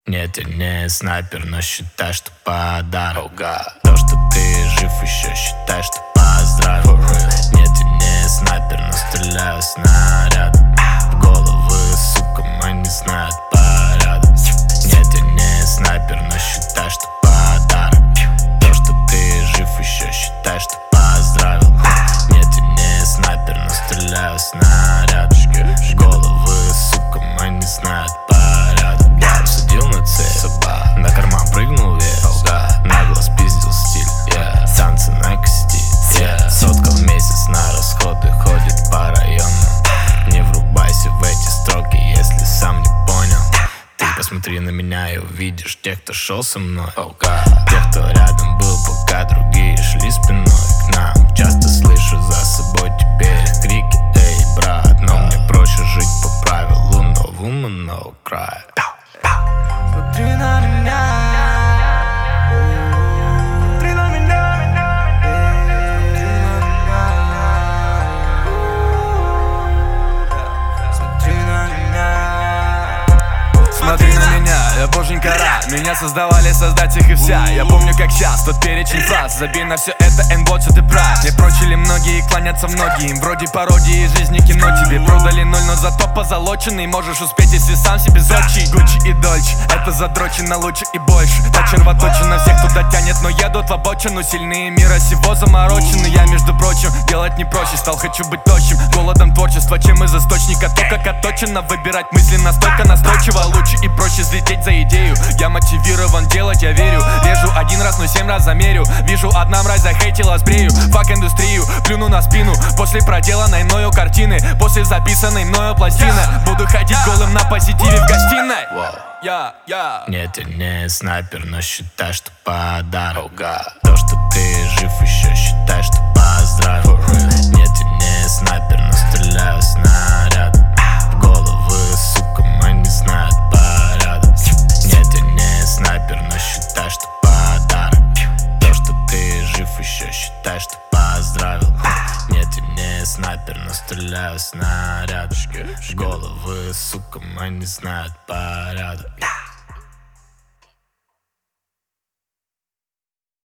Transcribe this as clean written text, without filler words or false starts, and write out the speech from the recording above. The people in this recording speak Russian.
Нет, я не снайпер, но считай, что подарок. То, что ты жив, еще считай, что поздравил. Нет, я не снайпер, но стреляю снаряд в головы, сука, мы не знают порядок. Нет, я не снайпер, но считай, что подарок. То, что ты жив, еще считай, что поздравил. Нет, я не снайпер, но стреляю снаряд в головы, сука, мы не знают порядок. Я усадил на цель, на карман прыгнул вес, нагло спиздил стиль, танцы на кости, сотка в месяц на расходы ходит по району. Не врубайся в эти строки, если сам не понял. Ты посмотри на меня и увидишь тех, кто шел со мной. Тех, кто рядом был, пока другие шли спиной к нам. Часто слышу за собой теперь их крики: эй, брат, но мне проще жить по правилу no woman, no cry. Смотри на меня, смотри на меня, смотри на меня. Смотри на меня, я боженька рад. Меня создавали, создать их и вся. Я помню как сейчас, тот перечень фраз. Забей на все это, вот что ты прав. Мне прочили многие, клонятся многие. Вроде пародии жизни кино. Тебе продали ноль, но зато позолоченный. Можешь успеть, если сам себе зодчий. Гуччи и Дольче, это задрочено лучше и больше. Та червоточина всех, кто дотянет, но едут в обочину. Сильные мира сего заморочены. Я, между прочим, делать не проще. Стал, хочу быть тощим, голодом творчества, чем из источника. То, как отточено, выбирать мысли настолько настойчиво. Лучше и проще взлететь за идею. Я мотивирован делать, я верю. Режу один раз, но 7 раз замерю. Вижу одна мразь захейтила, сбрею. Фак индустрию, плюну на спину. После проделанной мною картины, после записанной мною пластины, буду ходить голым на позитиве в гостиной. Нет, я не снайпер, но считай, что подарок. То, что ты жив, еще считай, что поздравил. Нет, я не снайпер, но стреляю снаряд в головы, сука, мы не знают порядок. Нет, я не снайпер, но считай, что подарок. То, что ты жив, еще считай, что поздравил. Нет, я не снайпер, но стреляю снаряд в головы, сука, мы не знают порядок.